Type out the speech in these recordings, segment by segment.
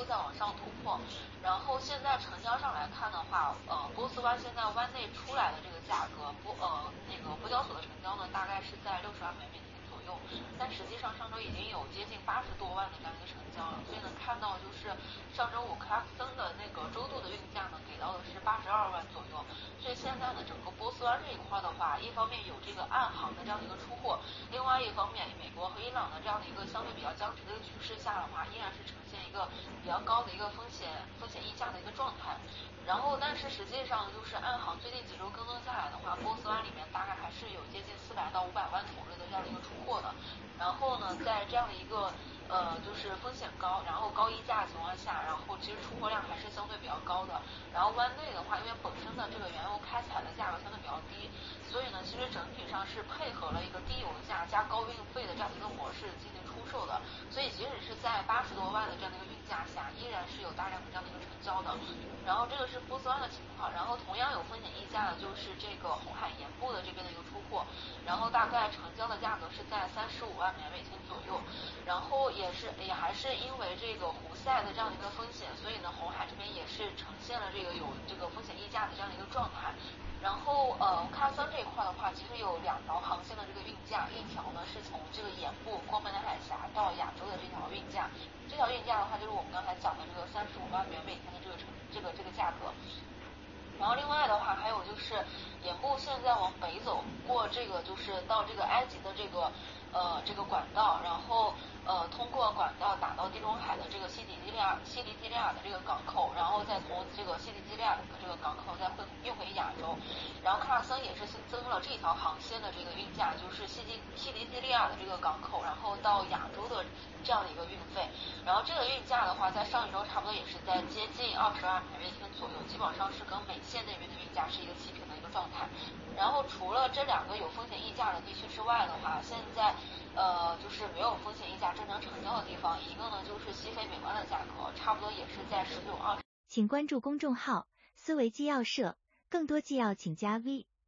都在往上突破。然后现在成交上来看的话，波斯湾现在湾内出来的这个价格，那个波交所的成交呢，大概是在60万美金左右，但实际上上周已经有接近80多万的这样一个成交了，所以能看到就是上周五克拉克森的那个周度的运价呢，给到的是82万左右。所以现在呢，整个波斯湾这一块的话，一方面有这个暗航的这样的一个出货，另外一方面美国和伊朗的这样的一个相对比较僵持的一个局势下的话，依然是呈现一个比较高的一个风险溢价的一个状态。然后但是实际上就是暗航最近几周跟踪下来的话，波斯湾里面大概还是有接近400到500万桶的这样的一个出货的。然后呢，在这样的一个就是风险高，然后高溢价的情况下，然后其实出货量还是相对比较高的。然后湾内的话，因为本身的这个原油开采的价格相对比较低，所以呢，其实整体上是配合了一个低油价加高运费的这样的一个模式进行出售的。所以即使是在80多万的这样的一个运价下，依然是有大量的这样的一个成交的。然后这个是波斯湾的情况，然后同样有风险溢价的就是这个红海盐部的这边的一个出货，然后大概成交的价格是在35万美金左右。然后也还是因为这个胡塞的这样的一个风险，所以呢红海这边也是呈现了这个有这个风险溢价的这样的一个状态。然后克拉森这一块的话，其实有2条航线的这个运价，一条呢是从这个盐部光门南海峡到亚洲的这条运价，这条运价的话就是我们刚才讲的这个35万美金的这个价格。然后另外的话还有就是盐部现在往北走，过这个就是到这个埃及的这个管道，然后通过管道打到地中海的这个西里基利亚的这个港口，然后再从这个西里基利亚的这个港口再运回亚洲。然后克拉森也是新增了这条航线的这个运价，就是西里基利亚的这个港口，然后到亚洲的这样的一个运费。然后这个运价的话，在上一周差不多也是在接近20万美金左右，基本上是跟美线那边的运价是一个齐平的一个状态。然后除了这2个有风险溢价的地区之外的话，现在就是没有风险溢价正常成交的地方，一个呢就是西非美湾的价格，差不多也是在19、20。 请关注公众号思维纪要社，更多纪要请加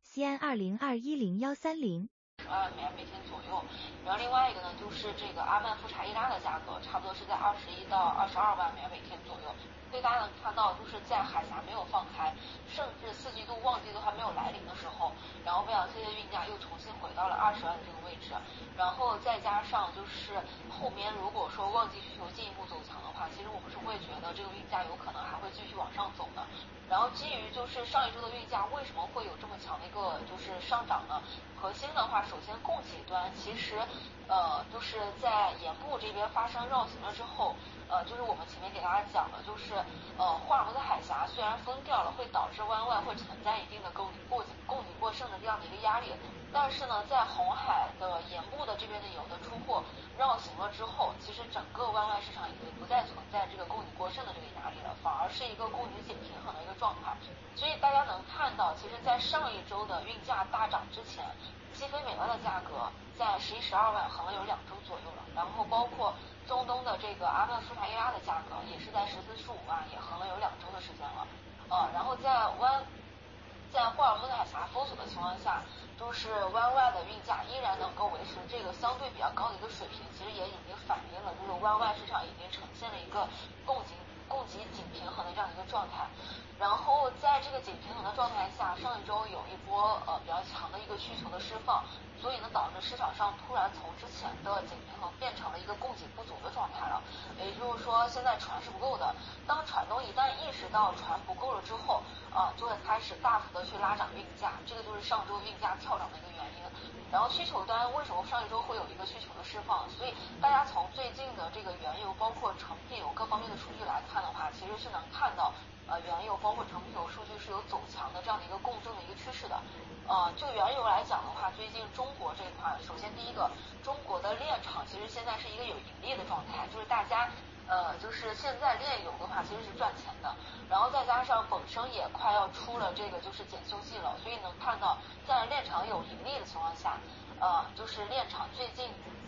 V CN20210130。 10万美金左右。然后另外一个呢，就是这个阿曼夫查伊拉的价格，差不多是在21到22万美金左右。所以大家能看到，就是在海峡没有放开，甚至4季度旺季都还没有来临的时候，然后贝尔这些运价又重新回到了20万的这个位置。然后再加上就是后面如果说旺季需求进一步走强的话，其实我们是会觉得这个运价有可能还会继续往上走的。然后基于就是上一周的运价为什么会有这么强的一个就是上涨呢？核心的话，首先供给端其实就是在盐部这边发生绕行了之后，就是我们前面给大家讲的，就是霍尔木兹海峡虽然封掉了，会导致湾外会存在一定的供给过剩的这样的一个压力，但是呢，在红海的盐部的这边的油的出货绕行了之后，其实整个湾外市场已经不再存在这个供给过剩的这个压力了，反而是一个供给紧平衡的一个状态。所以大家能看到，其实在上一周的运价大涨之前，西非美湾的价格在11、12万横了有2周左右了，然后包括中东的这个阿曼夫查伊拉的价格也是在14、15万，也横了有2周的时间了。然后在霍尔木兹海峡封锁的情况下，就是湾外的运价依然能够维持这个相对比较高的一个水平，其实也已经反映了这个湾外市场已经呈现了一个供给紧平衡的这样一个状态。然后在这个紧平衡的状态下，上一周有一波比较强的一个需求的释放，所以呢导致市场上突然从之前的紧平衡变成了一个供给不足的状态了。也就是说现在船是不够的，当船东一旦意识到船不够了之后，就会开始大幅的去拉涨运价，这个就是上周运价跳涨的一个原因。然后需求端为什么上一周会有一个需求的释放？所以大家从最近的这个原油包括成品油各方面的数据来看的话，其实是能看到原油包括成品油数据是有走强的这样的一个共振的一个趋势的。就原油来讲的话，最近中国这一块，首先第一个，中国的炼厂其实现在是一个有盈利的状态，就是大家就是现在炼油的话其实是赚钱的，然后再加上本身也快要出了这个就是检修季了，所以能看到在炼厂有盈利的情况下，就是炼厂最近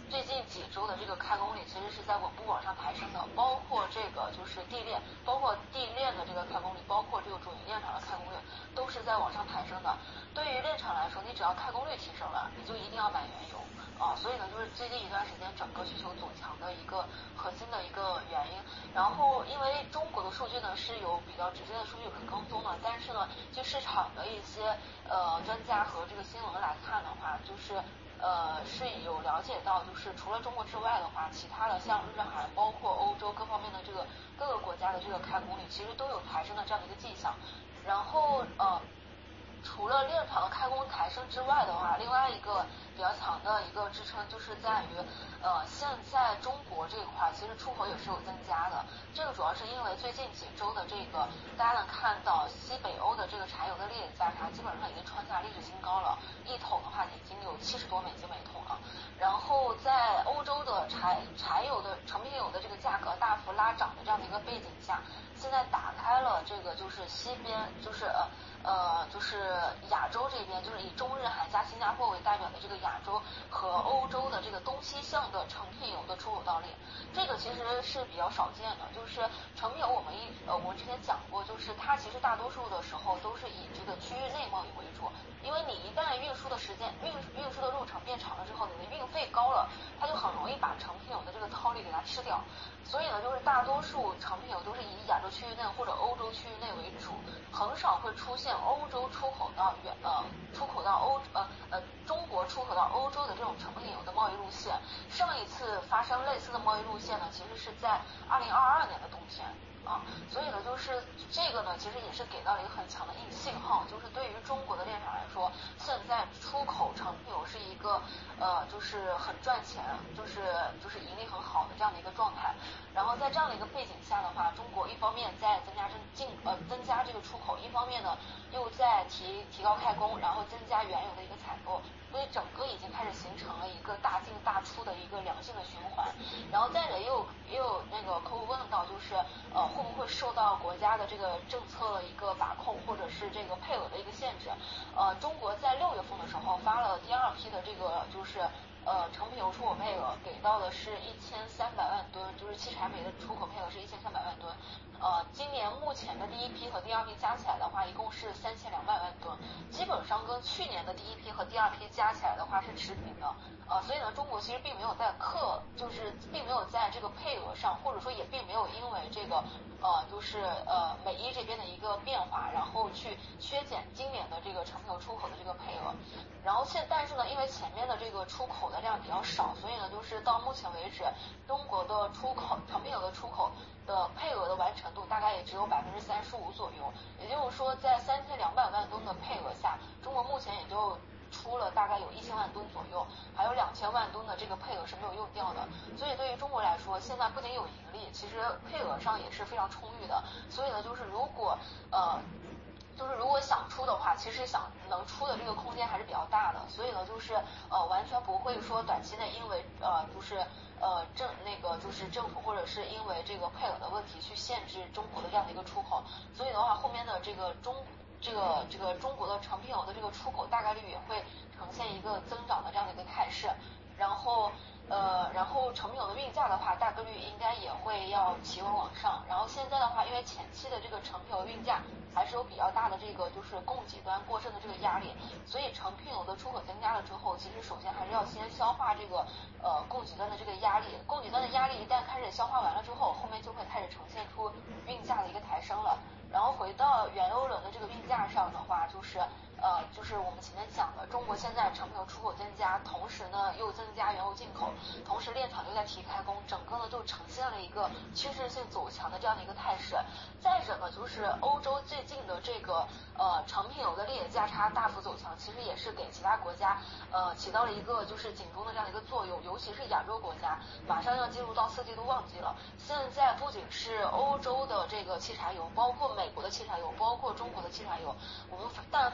最近几周的这个开工率其实是在稳步往上抬升的，包括这个就是地链，包括地链的这个开工率，包括这个主营炼厂的开工率，都是在往上抬升的。对于炼厂来说，你只要开工率提升了，你就一定要买原油啊，所以呢，就是最近一段时间整个需求走强的一个核心的一个原因。然后，因为中国的数据呢是有比较直接的数据可跟踪的，但是呢，就市场的一些专家和这个新闻来看的话，是有了解到，就是除了中国之外的话，其他的像日韩，包括欧洲各方面的这个各个国家的这个开工率，其实都有抬升的这样的一个迹象。然后除了炼厂的开工抬升之外的话，另外一个比较强的一个支撑就是在于，现在中国这一块其实出口也是有增加的。这个主要是因为最近几周的这个，大家能看到西北欧的这个柴油的列价差基本上已经创下历史新高了，一桶的话已经有70多美金每桶了。然后在欧洲的柴油的成品油的这个价格大幅拉涨的这样的一个背景下，现在打开了这个就是西边就是亚洲这边，就是以中日韩加新加坡为代表的这个亚洲和欧洲的这个东西向的成品油的出口道列，这个其实是比较少见的。就是成品油我们之前讲过，就是它其实大多数的时候都是以这个区域内贸易为主，因为你一旦运输的时间运输的路程变长了之后，你的运费高了，它就很容易把成品油的这个套利给它吃掉。所以呢，就是大多数成品油都是以亚洲区域内或者欧洲区域内为主，很少会出现欧洲出口到中国出口到欧洲的这种成品油的贸易路线。上一次发生类似的贸易路线呢，其实是在2022年的冬天啊，所以呢，就是这个呢，其实也是给到了一个很强的硬信号，就是对于中国的炼厂来说，现在出口成品油是一个就是很赚钱，就是盈利很好的这样的一个状态。然后在这样的一个背景下的话，中国一方面在增加这个出口，一方面呢又在提高开工，然后增加原油的一个采购，所以整个已经开始形成了一个大进大出的一个良性的循环。然后再者也有那个客户问到，就是会不会受到国家的这个政策的一个把控，或者是这个配额的一个限制？中国在6月份的时候发了第2批的这个就是成品油出口配额，给到的是1300万吨，就是汽柴煤的出口配额是1300万吨。今年目前的第1批和第2批加起来的话，一共是3200万吨，基本上跟去年的第1批和第2批加起来的话是持平的。所以呢，中国其实并没有并没有在这个配额上，或者说也并没有因为这个美伊这边的一个变化，然后去削减今年的这个成品油出口的这个配额。然后但是呢，因为前面的这个出口的量比较少，所以呢，就是到目前为止，中国的成品油的出口的配额的完成度大概也只有35%左右。也就是说，在3200万吨的配额下，中国目前也就出了大概有1000万吨左右，还有2000万吨的这个配额是没有用掉的。所以对于中国来说，现在不仅有盈利，其实配额上也是非常充裕的。所以呢，就是如果想出的话，其实能出的这个空间还是比较大的。所以呢，就是完全不会说短期内因为政府或者是因为这个配额的问题去限制中国的这样的一个出口。所以的话，后面的这个中国的成品油的这个出口大概率也会呈现一个增长的这样的一个态势。然后成品油的运价的话，大概率应该也会要企稳往上。然后现在的话，因为前期的这个成品油运价还是有比较大的这个就是供给端过剩的这个压力，所以成品油的出口增加了之后，其实首先还是要先消化这个供给端的这个压力。供给端的压力一旦开始消化完了之后，后面就会开始呈现出运价的一个抬升了。然后回到原油轮的这个运价上的话，就是我们前面讲的，中国现在成品油出口增加，同时呢又增加原油进口，同时炼厂又在提开工，整个呢就呈现了一个趋势性走强的这样的一个态势。再者呢，就是欧洲最近的这个成品油的列价差大幅走强，其实也是给其他国家起到了一个就是警钟的这样的一个作用，尤其是亚洲国家马上要进入到4季度旺季了。现在不仅是欧洲的这个汽柴油，包括美国的汽柴油，包括中国的汽柴油，我们但凡能够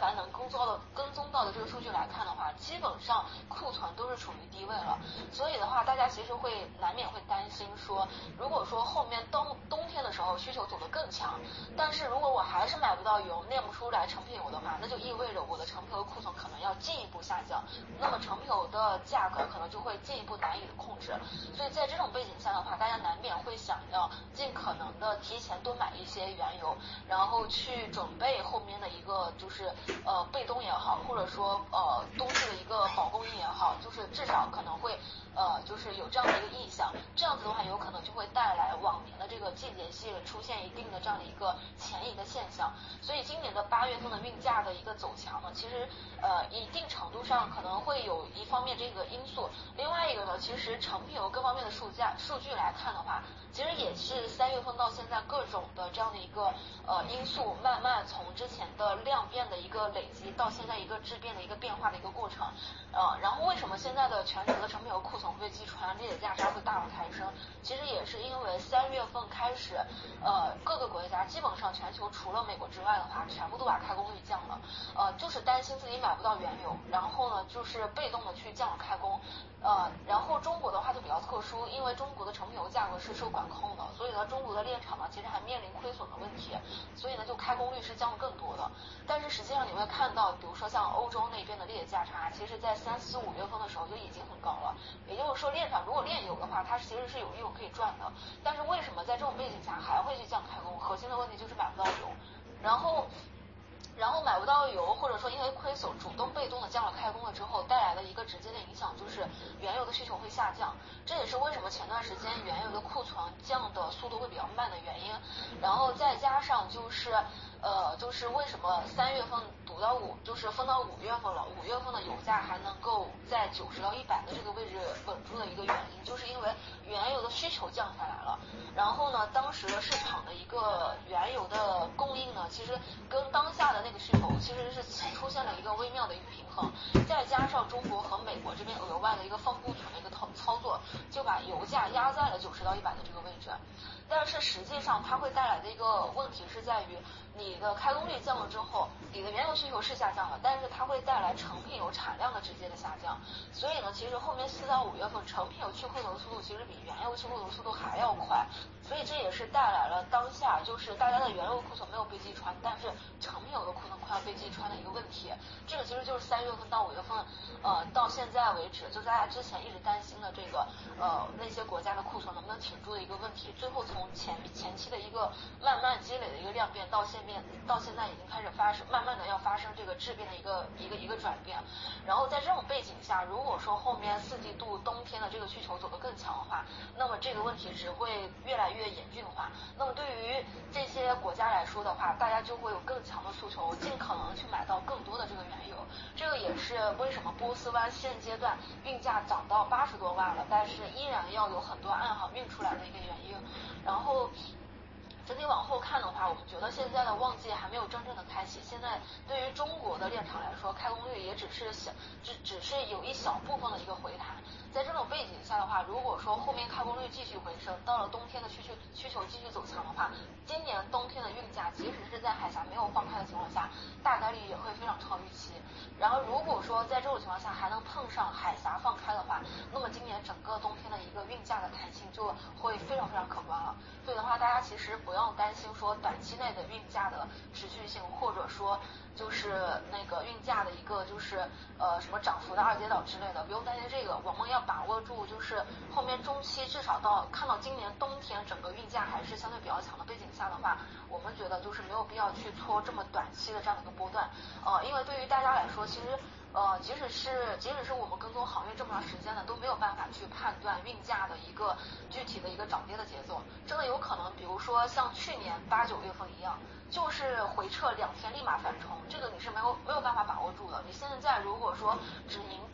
跟踪到的这个数据来看的话，基本上库存都是处于低位了。所以的话，大家其实会难免会担心说，如果说后面冬天的时候需求走得更强，但是如果我还是买不到油，炼不出来成品油的话，那就意味着我的成品油库存可能要进一步下降，那么成品油的价格可能就会进一步难以控制。所以在这种背景下的话，大家难免会想要尽可能的提前多买一些原油，然后去准备后面的一个就是备冬也好，或者说冬季的一个保供应也好，就是至少可能会就是有这样的一个意向，这样子的话有可能就会带来往年的这个季节性出现一定的这样的一个前移的现象。所以今年的8月份的运价的一个走强呢，其实一定程度上可能会有一方面这个因素，另外一个呢，其实成品油各方面的数据来看的话，其实也是3月份到现在各种的这样的一个因素慢慢从之前的量变的一个累积到现在一个质变的一个变化的一个过程。然后为什么现在的全球的成品油库存会击穿，裂解价差会大幅抬升？其实也是因为3月份开始，各个国家基本上全球除了美国之外的话，全部都把开工率降了，就是担心自己买不到原油，然后呢就是被动的去降了开工。然后中国的话就比较特殊，因为中国的成品油价格是受管控的，所以呢中国的炼厂呢其实还面临亏损的问题，所以呢就开工率是降得更多的。但是实际上你会看到，比如说像欧洲那边的裂解价差，其实在3、4、5月份的时候就已经很高了。也就是说，炼厂如果炼油的话，它其实是有利润可以赚的。但是为什么在这种背景下还会去降开工？核心的问题就是买不到油，然后买不到油，或者说因为亏损主动被动的降了开工了之后，带来的一个直接的影响就是原油的需求会下降，这也是为什么前段时间原油的库存降的速度会比较慢的原因。然后再加上就是为什么3月份读到就是分到5月份了，5月份的油价还能够在90到100的这个位置稳住的一个原因，就是因为原油的需求降下来了。然后呢，当时的市场的一个原油的供应呢，其实跟当下的那个需求其实是出现了一个微妙的一个平衡，再加上中国和美国这边额外的一个放库存的一个操作，就把油价压在了90到100的这个位置。但是实际上它会带来的一个问题是在于，你的开工率降了之后，你的原油需求是下降了，但是它会带来成品油产量的直接的下降。所以呢，其实后面4到5月份成品油去库存的速度其实比原油去库存速度还要快。所以这也是带来了当下就是大家的原油库存没有被击穿，但是成品油的库存快要被击穿的一个问题。这个其实就是3月份到5月份到现在为止，就大家之前一直担心的这个那些国家的库存能不能挺住的一个问题，最后从前期的一个慢慢积累的一个量变到现在已经开始慢慢的要发生这个质变的一个转变。然后在这种背景下，如果说后面4季度冬天的这个需求走得更强的话，那么这个问题只会越来越严峻化。那么对于这些国家来说的话，大家就会有更强的诉求，尽可能去买到更多的这个原油。这个也是为什么波斯湾现阶段运价涨到80多万了，但是依然要有很多暗航运出来的一个原因。然后整体往后看的话，我们觉得现在的旺季还没有真正的开启。现在对于中国的炼厂来说，开工率也只是有一小部分的一个回弹。在这种背景下的话，如果说后面开工率继续回升，到了冬天的需求继续走强的话，今年冬天的运价即使是在海峡没有放开的情况下，大概率也会非常超预期。然后如果说在这种情况下还能碰上海峡放开的话，那么今年整个冬天的一个运价的弹性就会非常非常可观了。所以的话，大家其实不用担心说短期内的运价的持续性，或者说就是那个运价的一个就是什么涨幅的二阶倒之类的，不用担心这个。我们要把握住就是后面中期至少看到今年冬天整个运价还是相对比较强的背景下的话，我们觉得就是没有必要去搓这么短期的这样的一个波段。因为对于大家来说，其实即使是我们跟踪行业这么长时间的，都没有办法去判断运价的一个具体的一个涨跌的节奏。真的有可能，比如说像去年8、9月份一样，就是回撤2天立马反冲，这个你是没有办法把握住的。你现在如果说只凭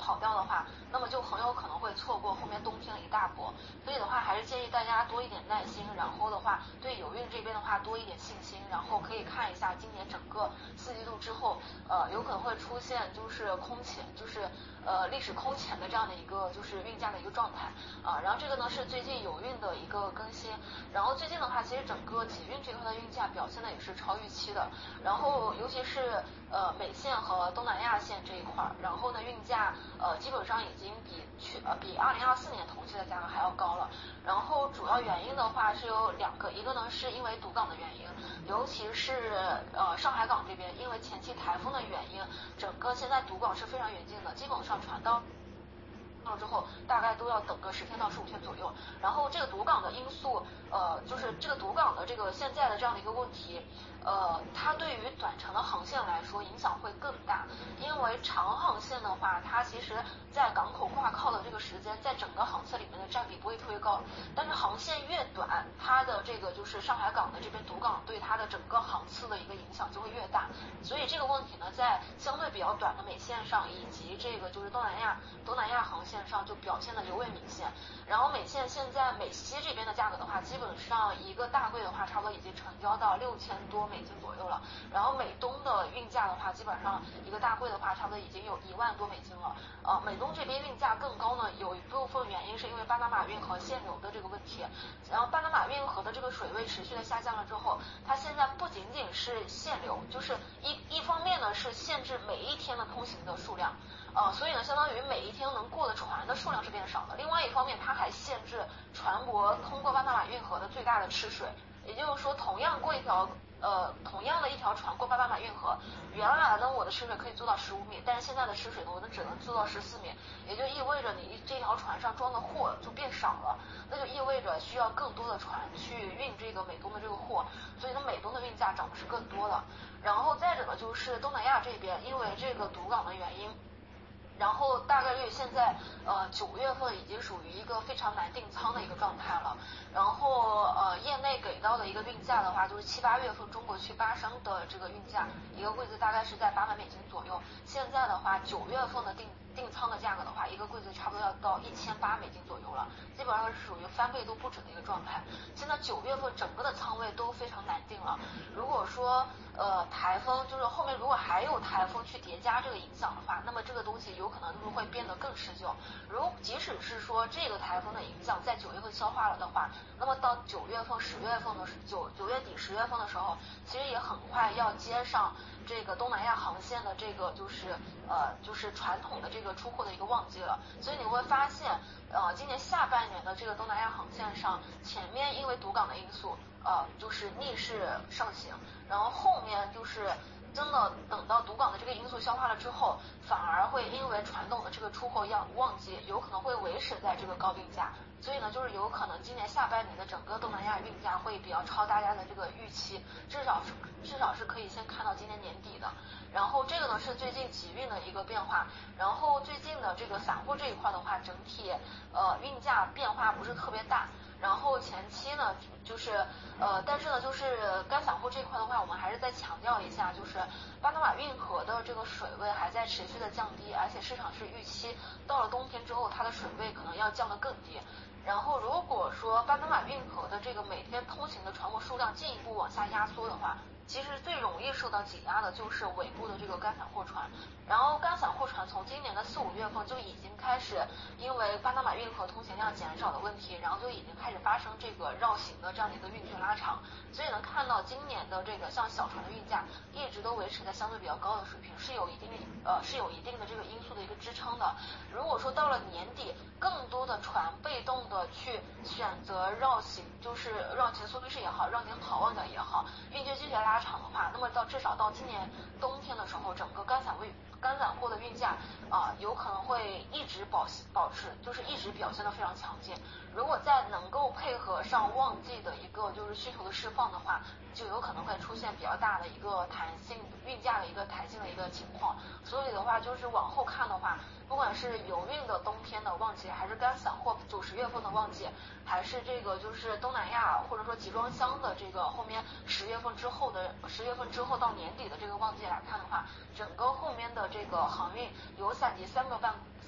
跑掉的话，那么就很有可能会错过后面冬天的一大波。所以的话，还是建议大家多一点耐心，然后的话对有运这边的话多一点信心，然后可以看一下今年整个4季度之后，有可能会出现就是空前，就是历史空前的这样的一个就是运价的一个状态啊。然后这个呢是最近有运的一个更新，然后最近的话，其实整个集运这块的运价表现的也是超预期的，然后尤其是美线和东南亚线这一块，然后呢运价基本上已经比2024年同期的价格还要高了。然后主要原因的话是有2个，一个呢是因为堵港的原因，尤其是上海港这边，因为前期台风的原因，整个现在堵港是非常严峻的，基本上船到之后大概都要等个10天到15天左右。然后这个堵港的因素，就是这个堵港的这个现在的这样的一个问题，它对于短程的航线来说影响会更大，因为长航线的话，它其实在港口挂靠的这个时间，在整个航次里面的占比不会特别高，但是航线越短，它的这个就是上海港的这边堵港对它的整个航次的一个影响就会越大，所以这个问题呢，在相对比较短的美线上以及这个就是东南亚航线上就表现的尤为明显。然后美线现在美西这边的价格的话，基本上一个大柜的话，差不多已经成交到6000多美金左右了。然后美东的运价的话，基本上一个大柜的话，差不多已经有1万多美金了。美东这边运价更高呢，有一部分原因是因为巴拿马运河限流的这个问题。然后巴拿马运河的这个水位持续的下降了之后，它现在不仅仅是限流，就是一方面呢是限制每一天的通行的数量。所以呢，相当于每一天能过的船的数量是变少的。另外一方面，它还限制船舶通过巴拿马运河的最大的吃水。也就是说，同样的一条船过巴拿马运河，原来呢我的吃水可以做到15米，但是现在的吃水呢，我只能做到14米，也就意味着你这条船上装的货就变少了，那就意味着需要更多的船去运这个美东的这个货，所以呢，美东的运价涨的是更多的。然后再者呢，就是东南亚这边，因为这个堵港的原因。然后大概率现在9月份已经属于一个非常难订仓的一个状态了。然后业内给到的一个运价的话，就是7、8月份中国区巴商的这个运价，一个柜子大概是在800美金左右。现在的话9月份的订仓的价格的话，一个柜子差不多要到1800美金左右了，基本上是属于翻倍都不止的一个状态。现在9月份整个的仓位都非常难定了。如果说台风就是后面如果还有台风去叠加这个影响的话，那么这个东西有可能就是会变得更持久。即使是说这个台风的影响在9月份消化了的话，那么到9月份、10月份的9月底、10月份的时候，其实也很快要接上这个东南亚航线的这个就是传统的这个出货的一个旺季了。所以你会发现今年下半年的这个东南亚航线上，前面因为堵港的因素就是逆势上行，然后后面就是真的等到堵港的这个因素消化了之后，反而会因为传统的这个出口旺季有可能会维持在这个高运价，所以呢就是有可能今年下半年的整个东南亚运价会比较超大家的这个预期，至少是可以先看到今年年底的。然后这个呢是最近集运的一个变化，然后最近的这个散户这一块的话，整体运价变化不是特别大。然后前期呢就是但是呢就是干散户这块的话，我们还是再强调一下，就是巴拿马运河的这个水位还在持续的降低，而且市场是预期到了冬天之后它的水位可能要降得更低。然后如果说巴拿马运河的这个每天通行的船舶数量进一步往下压缩的话，其实最容易受到挤压的就是尾部的这个干散货船。然后干散货船从今年的4、5月份就已经开始因为巴拿马运河通行量减少的问题，然后就已经开始发生这个绕行的这样的一个运距拉长，所以能看到今年的这个像小船的运价一直都维持在相对比较高的水平，是有一定的这个因素的一个支撑的。如果说到了年底，更多的船被动的去选择绕行，就是绕行苏黎世也好，绕行好望角也好，运距继续拉长的话，那么至少到今年冬天的时候，整个干散货的运价有可能会一直保持，就是一直表现得非常强劲。如果再能够配合上旺季的一个就是需求的释放的话，就有可能会出现比较大的一个运价的一个弹性的一个情况。所以的话，就是往后看的话，不管是油运的冬天的旺季，还是干散货9、10月份的旺季，还是这个就是东南亚或者说集装箱的这个后面10月份之后到年底的这个旺季来看的话，整个后面的这个航运有散级三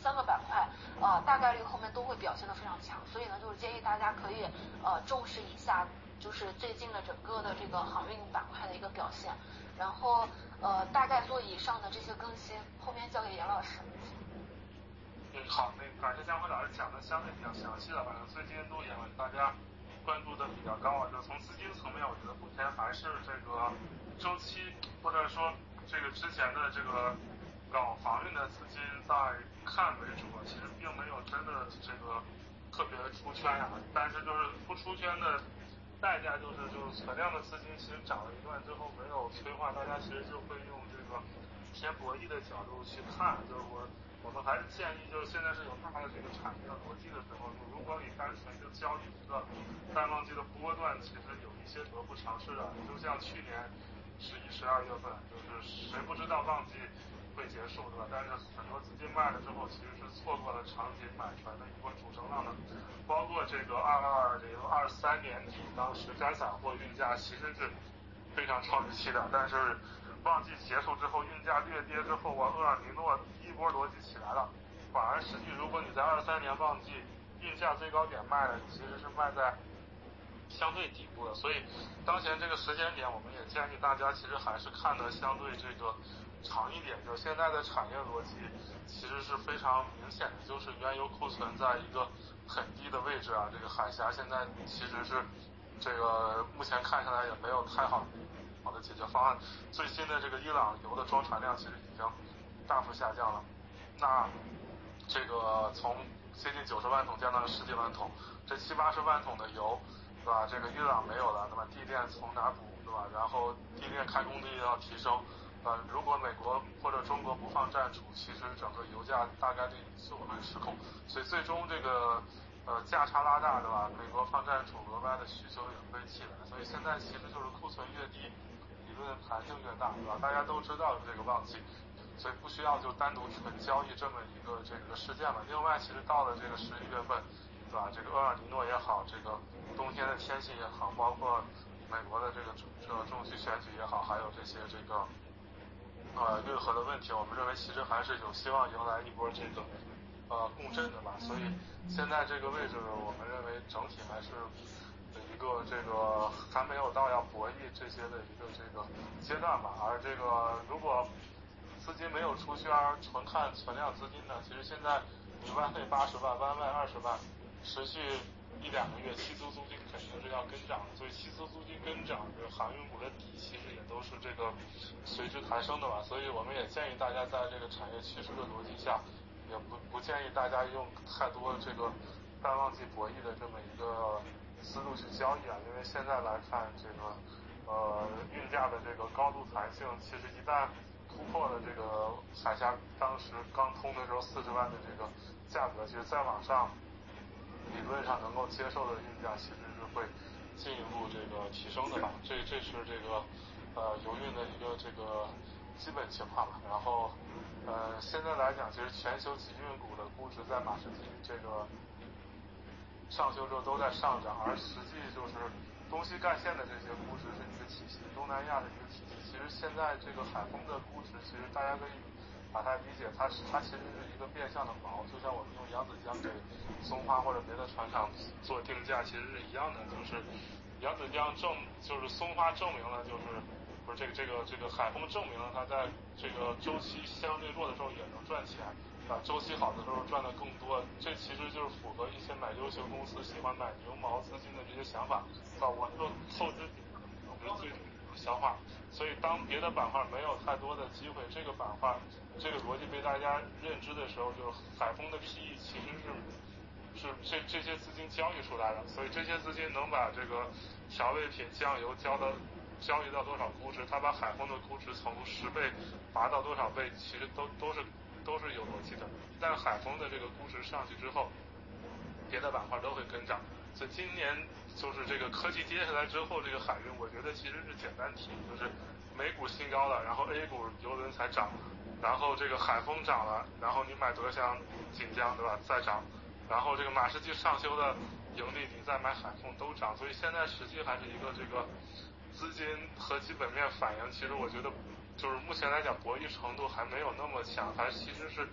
3个板块大概率后面都会表现得非常强，所以呢就是建议大家可以重视一下就是最近的整个的这个航运板块的一个表现，然后大概做以上的这些更新，后面交给严老师。 好，感谢江辉老师讲的相对比较详细了，反正最近路演大家关注的比较高啊，就从资金层面，我觉得目前还是这个周期或者说这个之前的这个搞航运的资金在看为主，其实并没有真的这个特别出圈啊，但是就是不出圈的代价就是存量的资金其实涨了一段之后没有催化，大家其实就会用这个偏博弈的角度去看，就是我们还是建议，就是现在是有大的这个产业逻辑的时候，如果你单纯就交易一个淡旺季的波段，其实有一些得不偿失的。就像去年11、12月份，就是谁不知道旺季会结束，对吧？但是很多资金卖了之后，其实是错过了长期买船的一波主升浪的。包括这个2020、23年底，当时干散货运价其实是非常超预期的，但是旺季结束之后，运价略跌之后，厄尔尼诺一波逻辑起来了，反而实际如果你在23年旺季运价最高点卖了，其实是卖在相对底部的，所以当前这个时间点，我们也建议大家其实还是看的相对这个长一点，就现在的产业逻辑其实是非常明显的，就是原油库存在一个很低的位置啊，这个海峡现在其实是这个目前看下来也没有太好的解决方案。最新的这个伊朗油的装船量其实已经大幅下降了，那这个从接近90万桶降到了10几万桶，这70、80万桶的油，对吧？这个伊朗没有了，对吧？地电从哪补，对吧？然后地电开工率要提升，如果美国或者中国不放战储，其实整个油价大概率就会失控，所以最终这个价差拉大，对吧？美国放战储，额外的需求也会起来，所以现在其实就是库存越低，理论弹性越大，对吧？大家都知道这个旺季，所以不需要就单独纯交易这么一个这个事件了。另外，其实到了这个11月份，对吧？这个厄尔尼诺也好，这个冬天的天气也好，包括美国的这个中期选举也好，还有这些这个运河的问题，我们认为其实还是有希望迎来一波这个共振的吧。所以现在这个位置，我们认为整体还是一个这个还没有到要博弈这些的一个这个阶段吧。而这个如果资金没有出圈，纯看存量资金呢，其实现在你湾内80万，湾外20万，持续1、2个月，期租租金肯定是要跟涨，所以期租租金跟涨，这航运股的底其实也都是这个随之抬升的吧。所以我们也建议大家在这个产业趋势的逻辑下，也不建议大家用太多这个淡旺季博弈的这么一个思路去交易啊，因为现在来看这个运价的这个高度弹性，其实一旦突破了这个海峡当时刚通的时候40万的这个价格，其实再往上理论上能够接受的运价其实是会进一步这个提升的吧。这是这个油运的一个这个基本情况吧。然后现在来讲，其实全球集运股的估值在马士基这个上修之后都在上涨，而实际就是东西干线的这些估值是一个体系，东南亚的一个体系。其实现在这个海丰的估值，其实大家可以把它理解，它其实是一个变相的锚，就像我们用扬子江给松花或者别的船厂做定价，其实是一样的，就是扬子江就是松花证明了就是。不是这个海丰证明了它在这个周期相对弱的时候也能赚钱，周期好的时候赚的更多，这其实就是符合一些买优秀公司喜欢买牛毛资金的这些想法，我做透支我觉得最消化，所以当别的板块没有太多的机会，这个板块这个逻辑被大家认知的时候，就是海丰的 PE 其实是这些资金交易出来的，所以这些资金能把这个调味品酱油交易到多少估值，它把海丰的估值从10倍拔到多少倍，其实都是有逻辑的。一旦海丰的这个估值上去之后，别的板块都会跟涨。所以今年就是这个科技跌下来之后，这个海运我觉得其实是简单题，就是美股新高了，然后 A 股邮轮才涨，然后这个海丰涨了，然后你买德湘、锦江，对吧？再涨，然后这个马士基上修的盈利，你再买海丰都涨，所以现在实际还是一个这个资金和基本面反应，其实我觉得就是目前来讲博弈程度还没有那么强，还其实是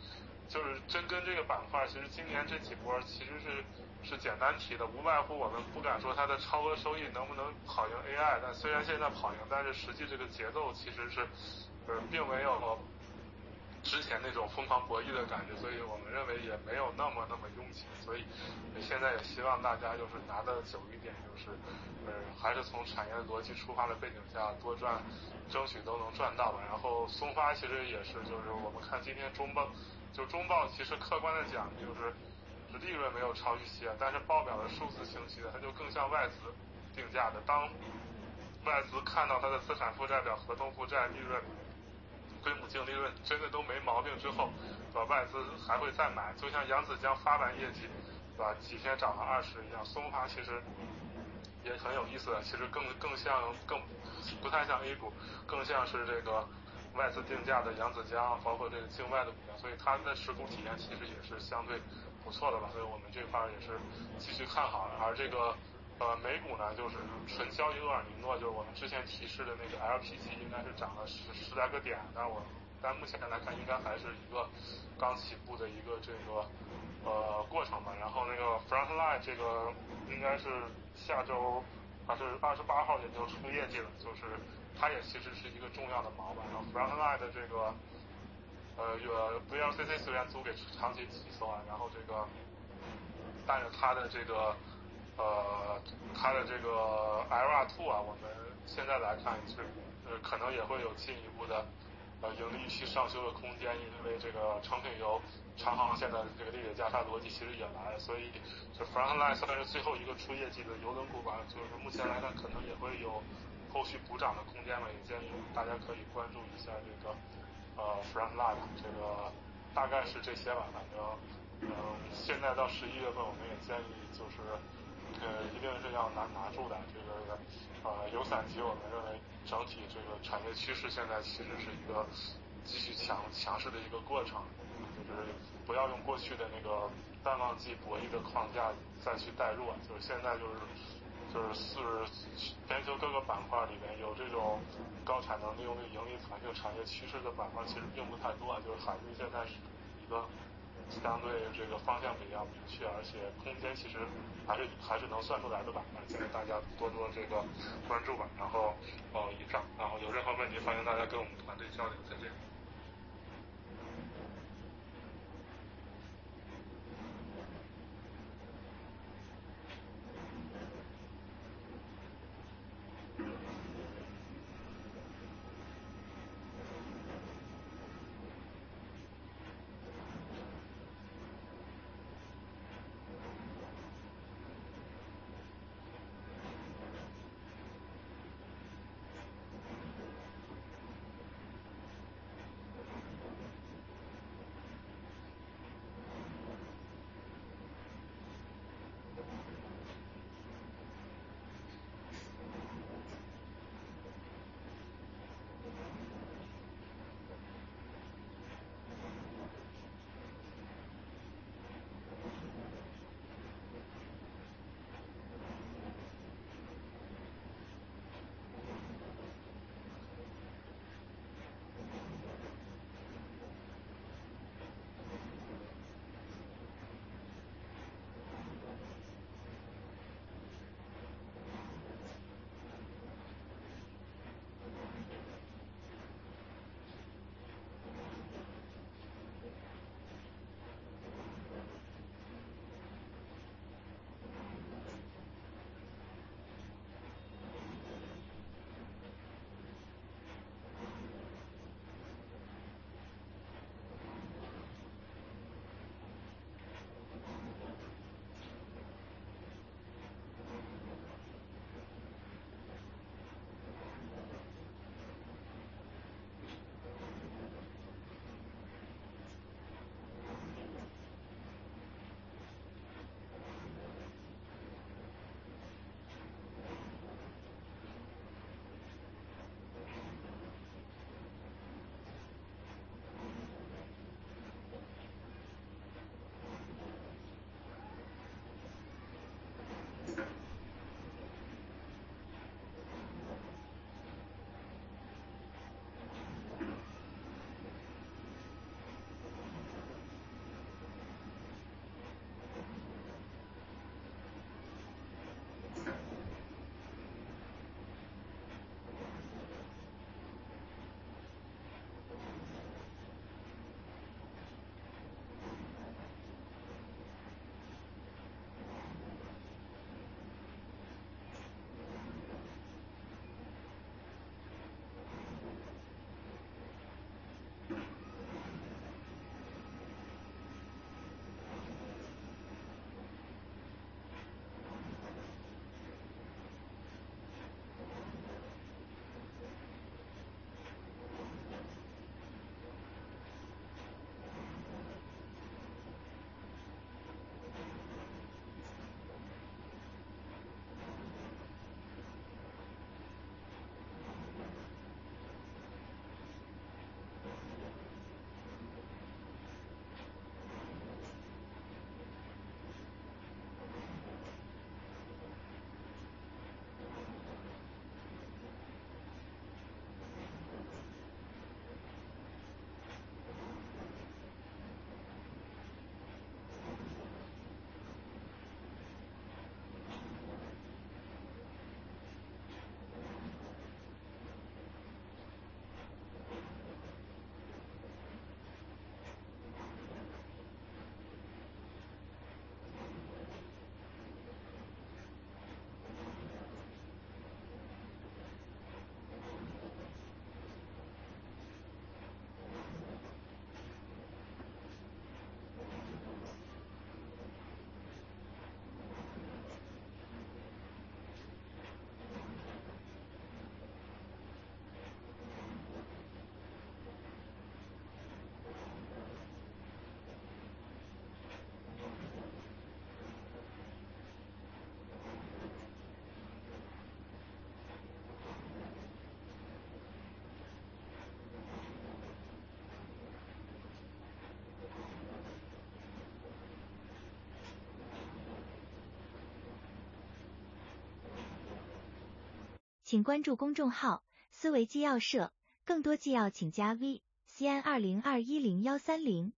就是深耕这个板块，其实今年这几波其实是简单提的，无外乎我们不敢说它的超额收益能不能跑赢 AI， 但虽然现在跑赢，但是实际这个节奏其实是并没有之前那种疯狂博弈的感觉，所以我们认为也没有那么拥挤，所以现在也希望大家就是拿得久一点，就是还是从产业逻辑出发的背景下多赚，争取都能赚到吧。然后松发其实也是，就是我们看今天中报其实客观的讲就是利润没有超预期啊，但是报表的数字清晰的，它就更像外资定价的。当外资看到它的资产负债表、合同负债、利润、归母净利润真的都没毛病之后，外资还会再买，就像扬子江发完业绩，对吧？几天涨了20一样，松发其实也很有意思的，其实更不太像 A 股，更像是这个外资定价的扬子江，包括这个境外的股票，所以它的持股体验其实也是相对不错的吧，所以我们这块也是继续看好的。而这个美股呢，就是纯交易厄尔尼诺，就是我们之前提示的那个 LPG 应该是涨了十来个点，但目前来看应该还是一个刚起步的一个这个过程吧。然后那个 Frontline 这个应该是下周还是28号也就出业绩了，就是它也其实是一个重要的锚吧。然后 Frontline 的这个VLCC 虽然租给长期起诉啊，然后这个但是它的这个LR2 啊，我们现在来看是可能也会有进一步的盈利预期上修的空间，因为这个成品油长航线的这个利率价差逻辑其实也来了，所以这 Frontline 算是最后一个出业绩的油轮股吧，就是目前来看可能也会有后续补涨的空间吧，也建议大家可以关注一下这个Frontline， 这个大概是这些吧，反正现在到11月份我们也建议就是一定是要拿住的，这个有散级我们认为整体这个产业趋势现在其实是一个继续强势的一个过程，就是不要用过去的那个淡旺季博弈的框架再去带入，就是现在全球各个板块里面有这种高产能利用率、盈利弹性产业趋势的板块其实并不太多，就是海运现在是一个相对这个方向比较明确，而且空间其实还是能算出来的吧，建议大家多这个关注吧。然后以上，然后有任何问题欢迎大家跟我们团队交流，再见。 请关注公众号思维纪要社，更多纪要请加 V CN20210130。